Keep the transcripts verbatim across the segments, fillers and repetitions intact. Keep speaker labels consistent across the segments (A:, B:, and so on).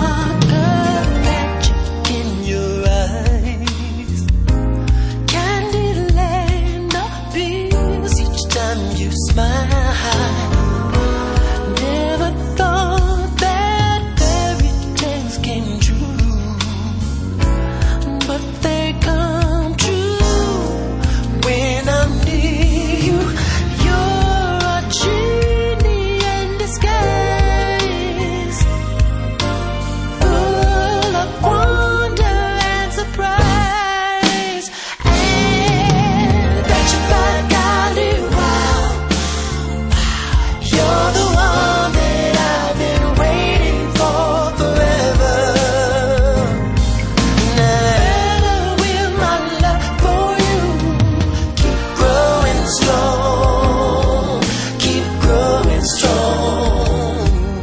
A: sparkle magic in your eyes. Candyland appears each time you smile. Never thought that fairy tales came true, but they come true when I'm near you. You're a genie in disguise, full of wonder and surprise. And that you by golly, wow, you're the one that I've been waiting for forever. Never will my love for you keep growing strong, keep growing strong.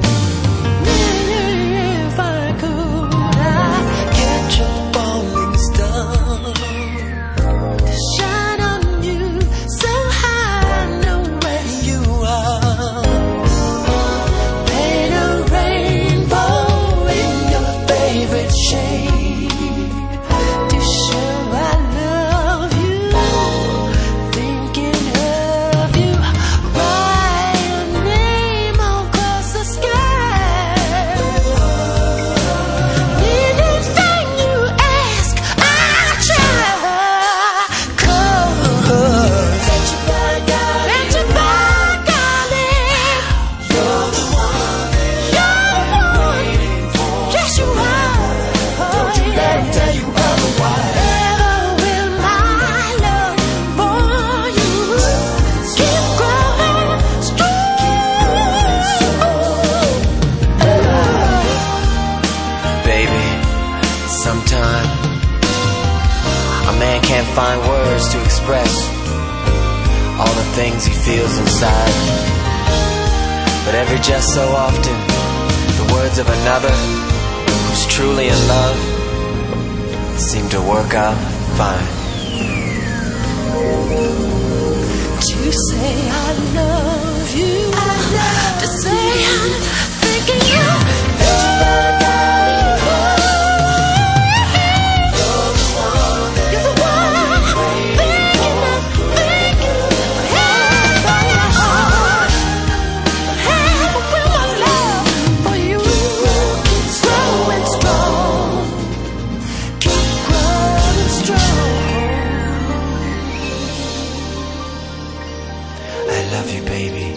A: If I could, I'd catch a falling star to shine on you so high, I know where you are. Paint a rainbow in your favorite shade to show I love you. Thinking of you, write your name across the sky. Anything you ask, I'll try. 'Cause that you by golly, that you by golly, you're the one that I've been waiting for. Yes, you are. Don't you let 'em tell you otherwise. Never will my love for you keep growing strong.
B: Baby, sometime a man can't find words to express all the things he feels inside. But every just so often, the words of another who's truly in love seem to work out fine.
A: To say I love you, to say I'm thinking you. That you by golly, you're the one that you're the one thinking of, thinking of. Hey, by your heart, hey, will my love for you keep growing strong, keep growing strong.
B: I love you, baby.